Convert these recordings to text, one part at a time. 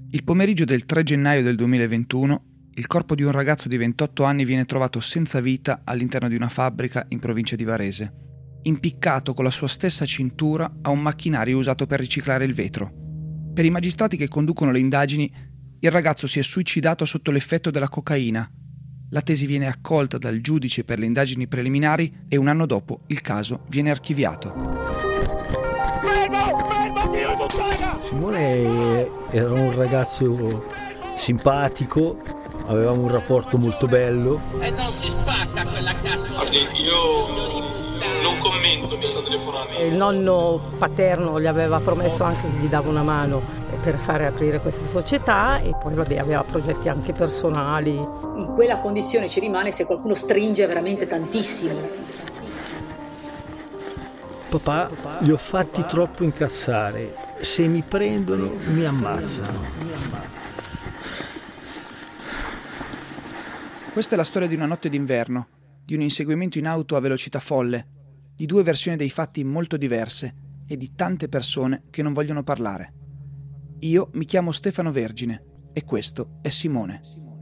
Il pomeriggio del 3 gennaio del 2021, il corpo di un ragazzo di 28 anni viene trovato senza vita all'interno di una fabbrica in provincia di Varese, impiccato con la sua stessa cintura a un macchinario usato per riciclare il vetro. Per i magistrati che conducono le indagini, il ragazzo si è suicidato sotto l'effetto della cocaina. La tesi viene accolta dal giudice per le indagini preliminari e un anno dopo il caso viene archiviato. Simone era un ragazzo simpatico, avevamo un rapporto molto bello. E non si spacca quella cazzo. Io non commento questa telefonata. Il nonno paterno gli aveva promesso anche che gli dava una mano per fare aprire questa società e poi aveva progetti anche personali. In quella condizione ci rimane se qualcuno stringe veramente tantissimo. Papà, li ho fatti troppo incazzare. Se mi prendono, mi ammazzano. Questa è la storia di una notte d'inverno, di un inseguimento in auto a velocità folle, di due versioni dei fatti molto diverse e di tante persone che non vogliono parlare. Io mi chiamo Stefano Vergine e questo è Simone.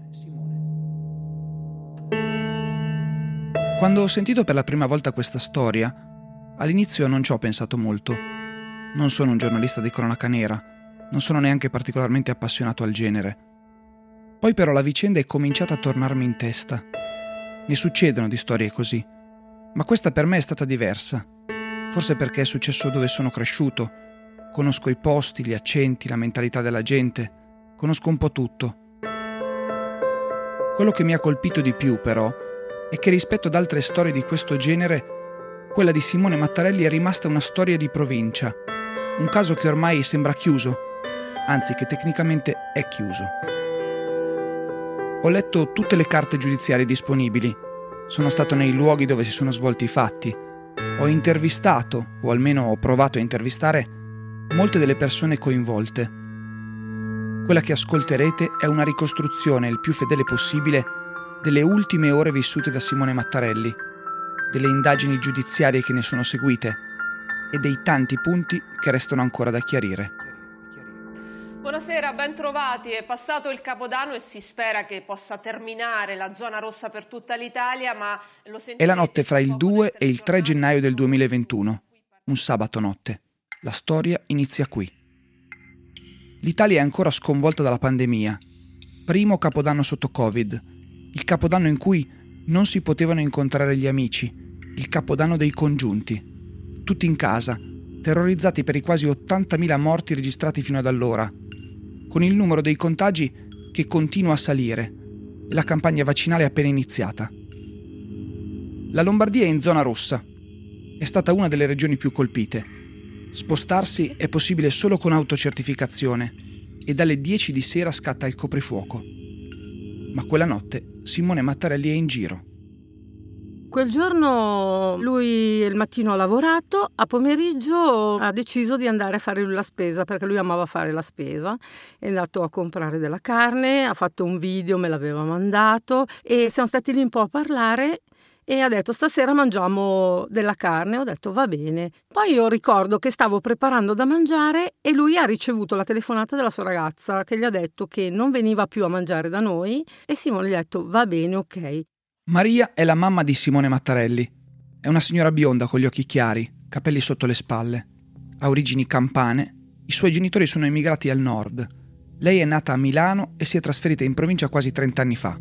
Quando ho sentito per la prima volta questa storia, all'inizio non ci ho pensato molto. Non sono un giornalista di cronaca nera, non sono neanche particolarmente appassionato al genere. Poi però la vicenda è cominciata a tornarmi in testa. Ne succedono di storie così, ma questa per me è stata diversa. Forse perché è successo dove sono cresciuto. Conosco i posti, gli accenti, la mentalità della gente. Conosco un po' tutto. Quello che mi ha colpito di più, però, è che rispetto ad altre storie di questo genere, quella di Simone Mattarelli è rimasta una storia di provincia. Un caso che ormai sembra chiuso, anzi che tecnicamente è chiuso. Ho letto tutte le carte giudiziarie disponibili. Sono stato nei luoghi dove si sono svolti i fatti. Ho intervistato, o almeno ho provato a intervistare, molte delle persone coinvolte. Quella che ascolterete è una ricostruzione il più fedele possibile delle ultime ore vissute da Simone Mattarelli, delle indagini giudiziarie che ne sono seguite e dei tanti punti che restano ancora da chiarire. Buonasera, ben trovati. È passato il Capodanno e si spera che possa terminare la zona rossa per tutta l'Italia, ma lo sentirete. È la notte fra il 2 e il 3 gennaio del 2021, un sabato notte. La storia inizia qui. L'Italia è ancora sconvolta dalla pandemia. Primo Capodanno sotto Covid, il Capodanno in cui non si potevano incontrare gli amici, il Capodanno dei congiunti. Tutti in casa, terrorizzati per i quasi 80.000 morti registrati fino ad allora, con il numero dei contagi che continua a salire e la campagna vaccinale è appena iniziata. La Lombardia è in zona rossa. È stata una delle regioni più colpite. Spostarsi è possibile solo con autocertificazione e dalle 10 di sera scatta il coprifuoco. Ma quella notte Simone Mattarelli è in giro. Quel giorno lui il mattino ha lavorato, a pomeriggio ha deciso di andare a fare la spesa perché lui amava fare la spesa. È andato a comprare della carne, ha fatto un video, me l'aveva mandato e siamo stati lì un po' a parlare e ha detto stasera mangiamo della carne. Ho detto va bene. Poi io ricordo che stavo preparando da mangiare e lui ha ricevuto la telefonata della sua ragazza che gli ha detto che non veniva più a mangiare da noi e Simone gli ha detto va bene, ok. Maria è la mamma di Simone Mattarelli. È una signora bionda con gli occhi chiari, capelli sotto le spalle. Ha origini campane. I suoi genitori sono emigrati al nord. Lei è nata a Milano e si è trasferita in provincia quasi 30 anni fa.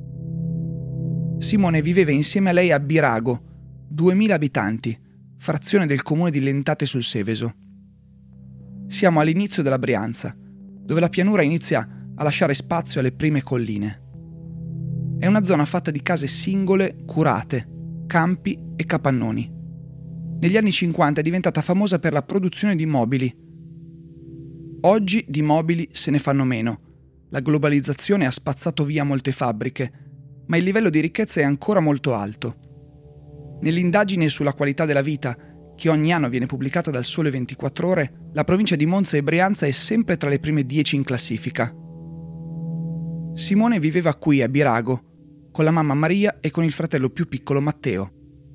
Simone viveva insieme a lei a Birago, 2000 abitanti, frazione del comune di Lentate sul Seveso. Siamo all'inizio della Brianza, dove la pianura inizia a lasciare spazio alle prime colline. È una zona fatta di case singole, curate, campi e capannoni. Negli anni 50 è diventata famosa per la produzione di mobili. Oggi di mobili se ne fanno meno. La globalizzazione ha spazzato via molte fabbriche, ma il livello di ricchezza è ancora molto alto. Nell'indagine sulla qualità della vita, che ogni anno viene pubblicata dal Sole 24 Ore, la provincia di Monza e Brianza è sempre tra le prime 10 in classifica. Simone viveva qui a Birago, con la mamma Maria e con il fratello più piccolo Matteo.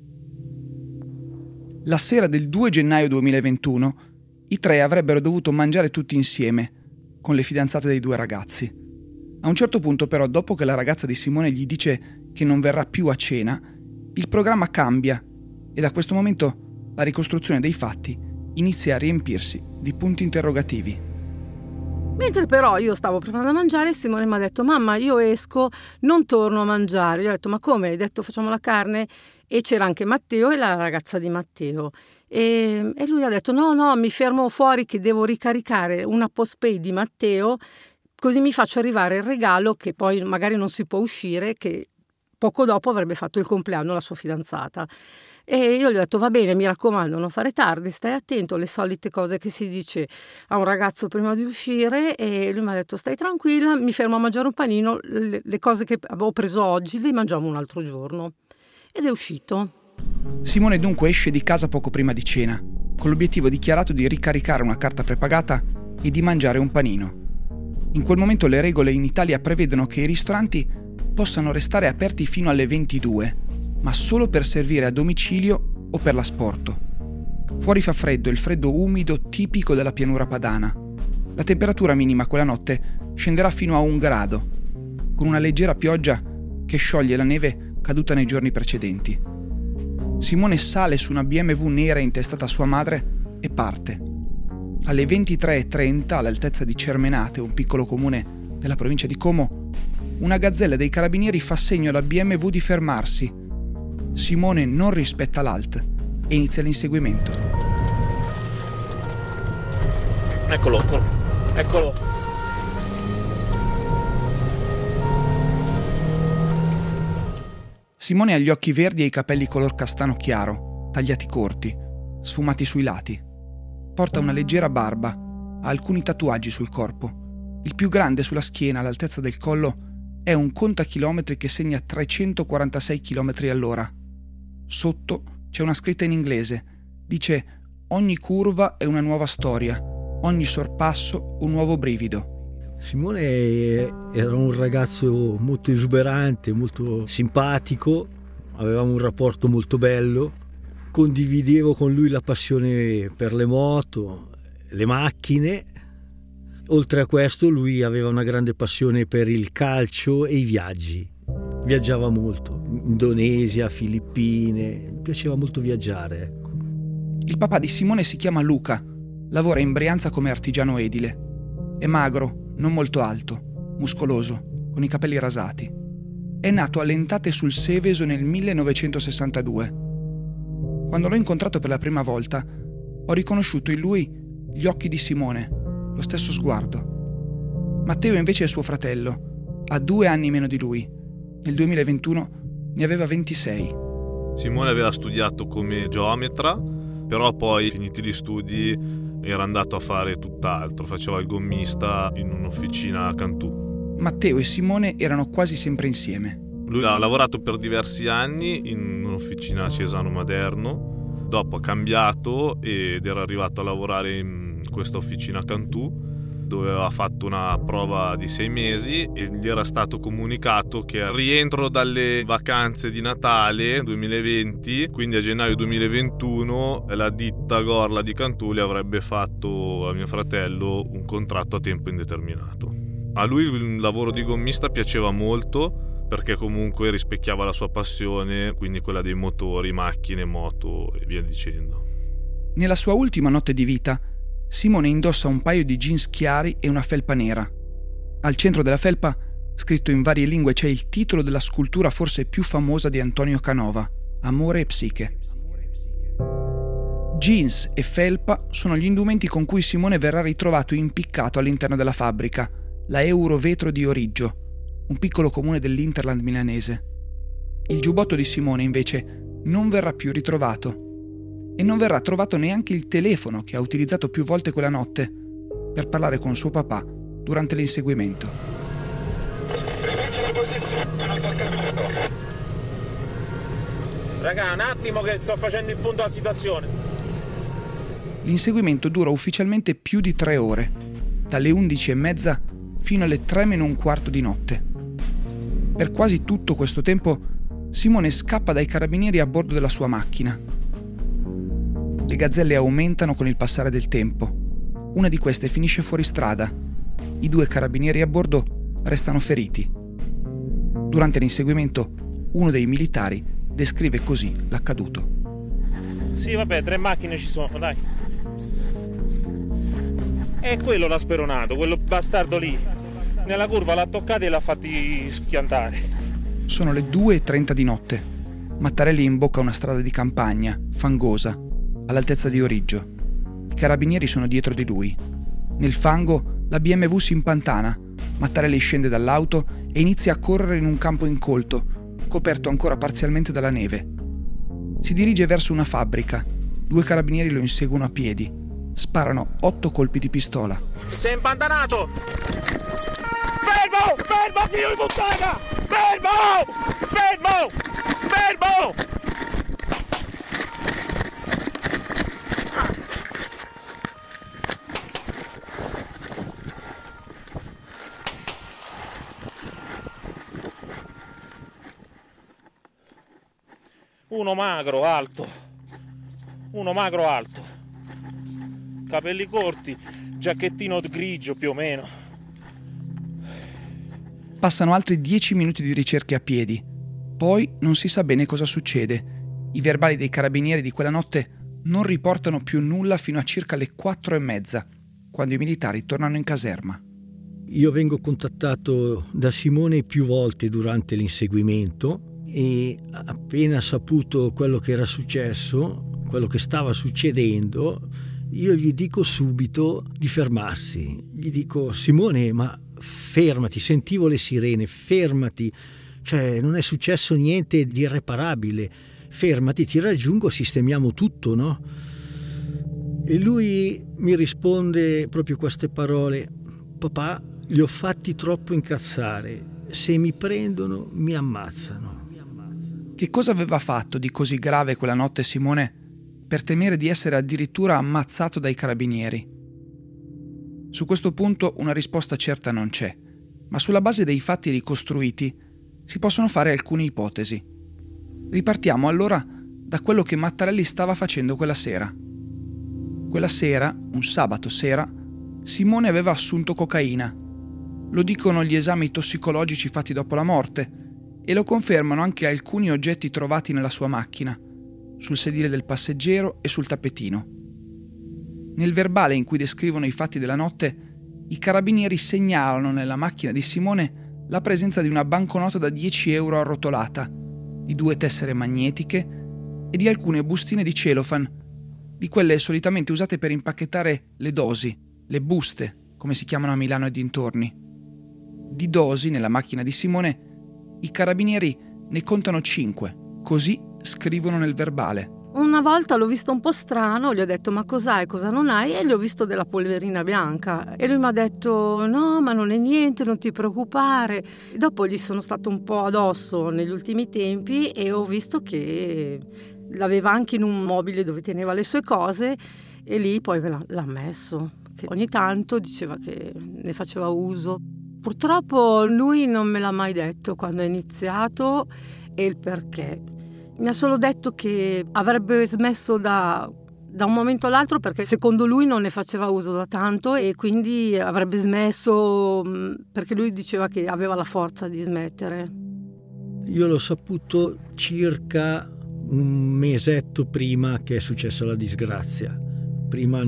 La sera del 2 gennaio 2021 i tre avrebbero dovuto mangiare tutti insieme, con le fidanzate dei 2 ragazzi. A un certo punto però, dopo che la ragazza di Simone gli dice che non verrà più a cena, il programma cambia e da questo momento la ricostruzione dei fatti inizia a riempirsi di punti interrogativi. Mentre però io stavo preparando a mangiare, Simone mi ha detto: mamma, io esco, non torno a mangiare. Io ho detto: ma come? Hai detto facciamo la carne? E c'era anche Matteo e la ragazza di Matteo. E lui ha detto: no, mi fermo fuori che devo ricaricare una postpay di Matteo, così mi faccio arrivare il regalo che poi magari non si può uscire, che poco dopo avrebbe fatto il compleanno la sua fidanzata. E io gli ho detto: va bene, mi raccomando, non fare tardi, stai attento, le solite cose che si dice a un ragazzo prima di uscire. E lui mi ha detto: stai tranquilla, mi fermo a mangiare un panino, le cose che avevo preso oggi le mangiamo un altro giorno. Ed è uscito. Simone dunque esce di casa poco prima di cena, con l'obiettivo dichiarato di ricaricare una carta prepagata e di mangiare un panino. In quel momento le regole in Italia prevedono che i ristoranti possano restare aperti fino alle 22, ma solo per servire a domicilio o per l'asporto. Fuori fa freddo, il freddo umido tipico della pianura padana. La temperatura minima quella notte scenderà fino a 1 grado, con una leggera pioggia che scioglie la neve caduta nei giorni precedenti. Simone sale su una BMW nera intestata a sua madre e parte. Alle 23:30, all'altezza di Cermenate, un piccolo comune della provincia di Como, una gazzella dei carabinieri fa segno alla BMW di fermarsi. Simone non rispetta l'alt e inizia l'inseguimento. Eccolo. Simone ha gli occhi verdi e i capelli color castano chiaro, tagliati corti, sfumati sui lati. Porta una leggera barba, ha alcuni tatuaggi sul corpo. Il più grande sulla schiena, all'altezza del collo, è un contachilometri che segna 346 km all'ora. Sotto c'è una scritta in inglese. Dice: ogni curva è una nuova storia, ogni sorpasso un nuovo brivido. Simone era un ragazzo molto esuberante, molto simpatico, avevamo un rapporto molto bello, condividevo con lui la passione per le moto, le macchine. Oltre a questo lui aveva una grande passione per il calcio e i viaggi. Viaggiava molto, Indonesia, Filippine, mi piaceva molto viaggiare, ecco. Il papà di Simone si chiama Luca, lavora in Brianza come artigiano edile. È magro, non molto alto, muscoloso, con i capelli rasati. È nato a Lentate sul Seveso nel 1962. Quando l'ho incontrato per la prima volta, ho riconosciuto in lui gli occhi di Simone, lo stesso sguardo. Matteo invece è suo fratello, ha 2 anni meno di lui. Nel 2021 ne aveva 26. Simone aveva studiato come geometra, però poi, finiti gli studi, era andato a fare tutt'altro. Faceva il gommista in un'officina a Cantù. Matteo e Simone erano quasi sempre insieme. Lui ha lavorato per diversi anni in un'officina a Cesano Maderno, dopo ha cambiato ed era arrivato a lavorare in questa officina a Cantù, dove aveva fatto una prova di 6 mesi e gli era stato comunicato che al rientro dalle vacanze di Natale 2020, quindi a gennaio 2021, la ditta Gorla di Cantù le avrebbe fatto a mio fratello un contratto a tempo indeterminato. A lui il lavoro di gommista piaceva molto perché comunque rispecchiava la sua passione, quindi quella dei motori, macchine, moto e via dicendo. Nella sua ultima notte di vita, Simone indossa un paio di jeans chiari e una felpa nera. Al centro della felpa, scritto in varie lingue, c'è il titolo della scultura forse più famosa di Antonio Canova, Amore e Psiche. Jeans e felpa sono gli indumenti con cui Simone verrà ritrovato impiccato all'interno della fabbrica, la Eurovetro di Origgio, un piccolo comune dell'Interland milanese. Il giubbotto di Simone, invece, non verrà più ritrovato. E non verrà trovato neanche il telefono che ha utilizzato più volte quella notte per parlare con suo papà durante l'inseguimento. Raga, un attimo che sto facendo il punto alla situazione. L'inseguimento dura ufficialmente più di 3 ore, dalle 11:30 fino alle 3:45 di notte. Per quasi tutto questo tempo Simone scappa dai carabinieri a bordo della sua macchina. Le gazzelle aumentano con il passare del tempo. Una di queste finisce fuori strada. I 2 carabinieri a bordo restano feriti. Durante l'inseguimento, uno dei militari descrive così l'accaduto. Sì, vabbè, 3 macchine ci sono, dai. È quello l'ha speronato, quello bastardo lì. Nella curva l'ha toccato e l'ha fatti schiantare. Sono le 2:30 di notte. Mattarelli imbocca una strada di campagna, fangosa, all'altezza di Origgio. I carabinieri sono dietro di lui. Nel fango la BMW si impantana. Mattarelli scende dall'auto e inizia a correre in un campo incolto, coperto ancora parzialmente dalla neve. Si dirige verso una fabbrica. 2 carabinieri lo inseguono a piedi. Sparano 8 colpi di pistola. Sei impantanato! Fermo! Fermo, figlio di puttana! Fermo! Fermo! Fermo! Uno magro, alto. Capelli corti, giacchettino grigio più o meno. Passano altri 10 minuti di ricerche a piedi. Poi non si sa bene cosa succede. I verbali dei carabinieri di quella notte non riportano più nulla fino a circa le 4:30, quando i militari tornano in caserma. Io vengo contattato da Simone più volte durante l'inseguimento e appena saputo quello che era successo, quello che stava succedendo, io gli dico subito di fermarsi. Gli dico: Simone, ma fermati, sentivo le sirene, fermati, cioè non è successo niente di irreparabile, fermati, ti raggiungo, sistemiamo tutto, no? E lui mi risponde proprio queste parole: papà, li ho fatti troppo incazzare, se mi prendono mi ammazzano. Che cosa aveva fatto di così grave quella notte Simone per temere di essere addirittura ammazzato dai carabinieri? Su questo punto una risposta certa non c'è, ma sulla base dei fatti ricostruiti si possono fare alcune ipotesi. Ripartiamo allora da quello che Mattarelli stava facendo quella sera. Quella sera, un sabato sera, Simone aveva assunto cocaina. Lo dicono gli esami tossicologici fatti dopo la morte e lo confermano anche alcuni oggetti trovati nella sua macchina, sul sedile del passeggero e sul tappetino. Nel verbale in cui descrivono i fatti della notte, i carabinieri segnalano nella macchina di Simone la presenza di una banconota da 10 euro arrotolata, di 2 tessere magnetiche e di alcune bustine di cellophane, di quelle solitamente usate per impacchettare le dosi, le buste, come si chiamano a Milano e dintorni. Di dosi nella macchina di Simone i carabinieri ne contano 5, così scrivono nel verbale. Una volta l'ho visto un po' strano, gli ho detto: ma cos'hai, cosa non hai? E gli ho visto della polverina bianca e lui mi ha detto: no, ma non è niente, non ti preoccupare. Dopo gli sono stato un po' addosso negli ultimi tempi e ho visto che l'aveva anche in un mobile dove teneva le sue cose e lì poi me l'ha messo. Che ogni tanto diceva che ne faceva uso. Purtroppo lui non me l'ha mai detto quando è iniziato e il perché. Mi ha solo detto che avrebbe smesso da un momento all'altro perché secondo lui non ne faceva uso da tanto e quindi avrebbe smesso perché lui diceva che aveva la forza di smettere. Io l'ho saputo circa un mesetto prima che è successa la disgrazia. Prima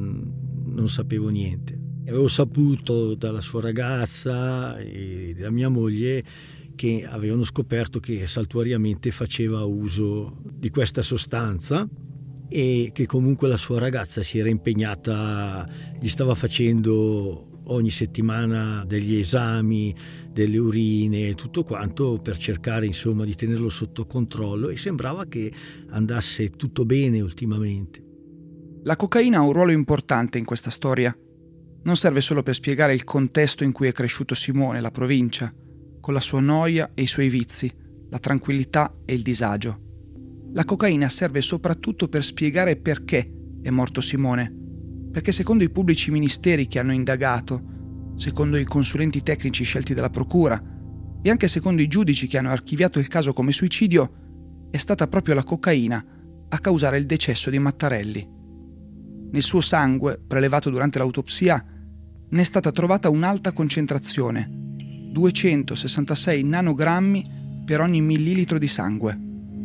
non sapevo niente. Avevo saputo dalla sua ragazza e da mia moglie che avevano scoperto che saltuariamente faceva uso di questa sostanza e che comunque la sua ragazza si era impegnata, gli stava facendo ogni settimana degli esami, delle urine, tutto quanto per cercare insomma di tenerlo sotto controllo e sembrava che andasse tutto bene ultimamente. La cocaina ha un ruolo importante in questa storia. Non serve solo per spiegare il contesto in cui è cresciuto Simone, la provincia, con la sua noia e i suoi vizi, la tranquillità e il disagio. La cocaina serve soprattutto per spiegare perché è morto Simone, perché secondo i pubblici ministeri che hanno indagato, secondo i consulenti tecnici scelti dalla procura e anche secondo i giudici che hanno archiviato il caso come suicidio, è stata proprio la cocaina a causare il decesso di Mattarelli. Nel suo sangue, prelevato durante l'autopsia, ne è stata trovata un'alta concentrazione, 266 nanogrammi per ogni millilitro di sangue.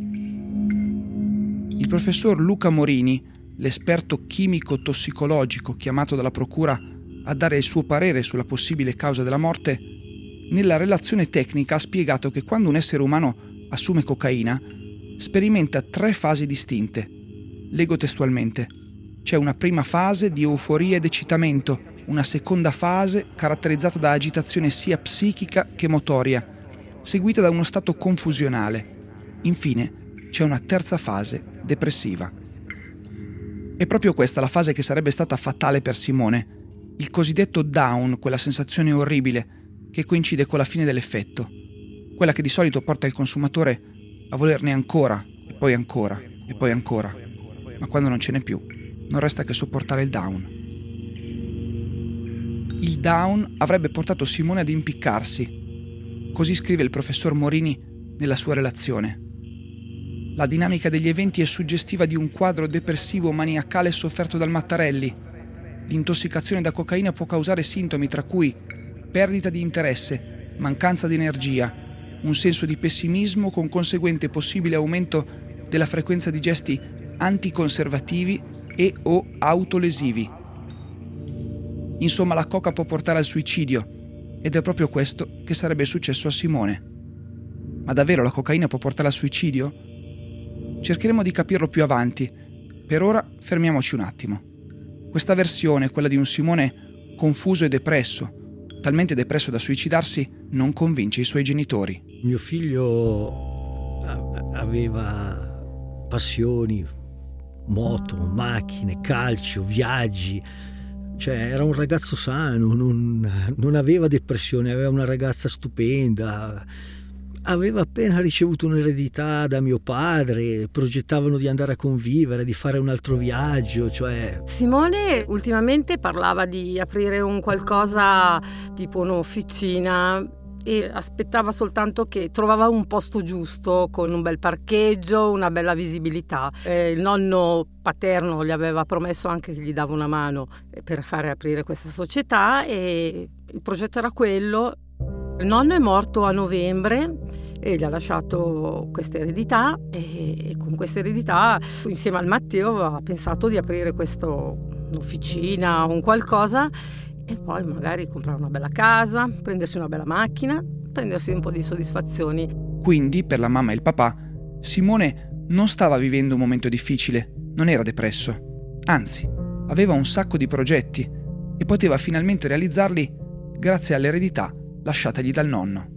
Il professor Luca Morini, l'esperto chimico-tossicologico chiamato dalla procura a dare il suo parere sulla possibile causa della morte, nella relazione tecnica ha spiegato che quando un essere umano assume cocaina sperimenta 3 fasi distinte. Leggo testualmente: c'è una prima fase di euforia ed eccitamento, una seconda fase caratterizzata da agitazione sia psichica che motoria, seguita da uno stato confusionale. Infine c'è una terza fase depressiva. È proprio questa la fase che sarebbe stata fatale per Simone, il cosiddetto down, quella sensazione orribile che coincide con la fine dell'effetto, quella che di solito porta il consumatore a volerne ancora, e poi ancora, e poi ancora, ma quando non ce n'è più, non resta che sopportare il down. Il down avrebbe portato Simone ad impiccarsi, così scrive il professor Morini nella sua relazione. La dinamica degli eventi è suggestiva di un quadro depressivo maniacale sofferto dal Mattarelli. L'intossicazione da cocaina può causare sintomi tra cui perdita di interesse, mancanza di energia, un senso di pessimismo con conseguente possibile aumento della frequenza di gesti anticonservativi e o autolesivi. Insomma, la coca può portare al suicidio ed è proprio questo che sarebbe successo a Simone. Ma davvero la cocaina può portare al suicidio? Cercheremo di capirlo più avanti. Per ora fermiamoci un attimo. Questa versione, quella di un Simone confuso e depresso, talmente depresso da suicidarsi, non convince i suoi genitori. Mio figlio aveva passioni, moto, macchine, calcio, viaggi, cioè era un ragazzo sano, non aveva depressione, aveva una ragazza stupenda, aveva appena ricevuto un'eredità da mio padre, progettavano di andare a convivere, di fare un altro viaggio, cioè... Simone ultimamente parlava di aprire un qualcosa tipo un'officina e aspettava soltanto che trovava un posto giusto con un bel parcheggio, una bella visibilità. Il nonno paterno gli aveva promesso anche che gli dava una mano per fare aprire questa società e il progetto era quello. Il nonno è morto a novembre e gli ha lasciato questa eredità e con questa eredità insieme al Matteo aveva pensato di aprire un'officina, un qualcosa e poi magari comprare una bella casa, prendersi una bella macchina, prendersi un po' di soddisfazioni. Quindi, per la mamma e il papà, Simone non stava vivendo un momento difficile, non era depresso. Anzi, aveva un sacco di progetti e poteva finalmente realizzarli grazie all'eredità lasciatagli dal nonno.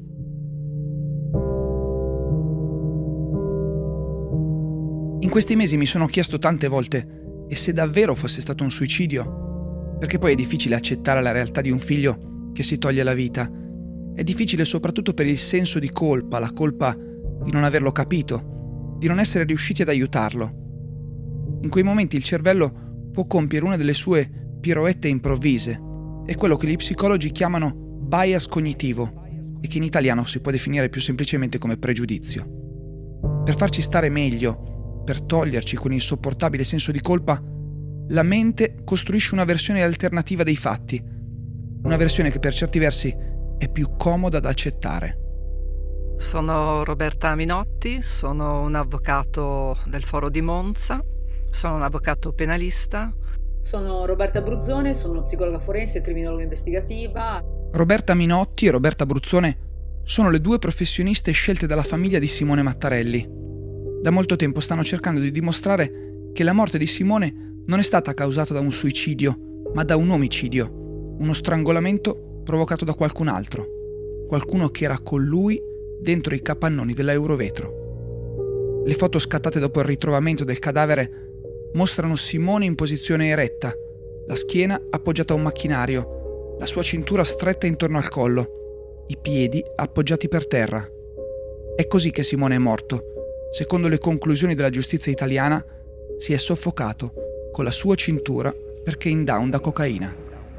In questi mesi mi sono chiesto tante volte e se davvero fosse stato un suicidio, perché poi è difficile accettare la realtà di un figlio che si toglie la vita. È difficile soprattutto per il senso di colpa, la colpa di non averlo capito, di non essere riusciti ad aiutarlo. In quei momenti il cervello può compiere una delle sue piroette improvvise. È quello che gli psicologi chiamano bias cognitivo e che in italiano si può definire più semplicemente come pregiudizio. Per farci stare meglio, per toglierci quell'insopportabile senso di colpa, la mente costruisce una versione alternativa dei fatti, una versione che per certi versi è più comoda da accettare. Sono Roberta Minotti, sono un avvocato del Foro di Monza, sono un avvocato penalista. Sono Roberta Bruzzone, sono una psicologa forense e criminologa investigativa. Roberta Minotti e Roberta Bruzzone sono le 2 professioniste scelte dalla famiglia di Simone Mattarelli. Da molto tempo stanno cercando di dimostrare che la morte di Simone non è stata causata da un suicidio, ma da un omicidio, uno strangolamento provocato da qualcun altro, qualcuno che era con lui dentro i capannoni della Eurovetro. Le foto scattate dopo il ritrovamento del cadavere mostrano Simone in posizione eretta, la schiena appoggiata a un macchinario, la sua cintura stretta intorno al collo, i piedi appoggiati per terra. È così che Simone è morto. Secondo le conclusioni della giustizia italiana, si è soffocato con la sua cintura perché in down da cocaina.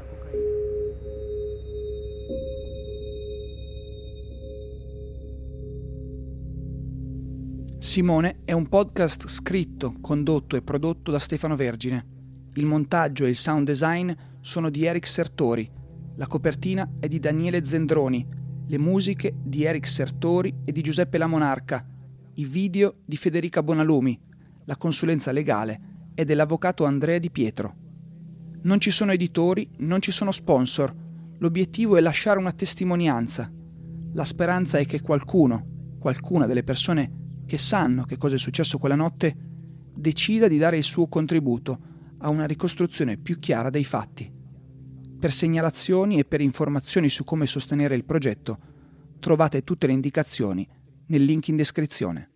Simone è un podcast scritto, condotto e prodotto da Stefano Vergine. Il montaggio e il sound design sono di Eric Sertori. La copertina è di Daniele Zendroni, le musiche di Eric Sertori e di Giuseppe La Monarca, i video di Federica Bonalumi, la consulenza legale è dell'avvocato Andrea Di Pietro. Non ci sono editori, non ci sono sponsor. L'obiettivo è lasciare una testimonianza. La speranza è che qualcuna delle persone che sanno che cosa è successo quella notte, decida di dare il suo contributo a una ricostruzione più chiara dei fatti. Per segnalazioni e per informazioni su come sostenere il progetto, trovate tutte le indicazioni nel link in descrizione.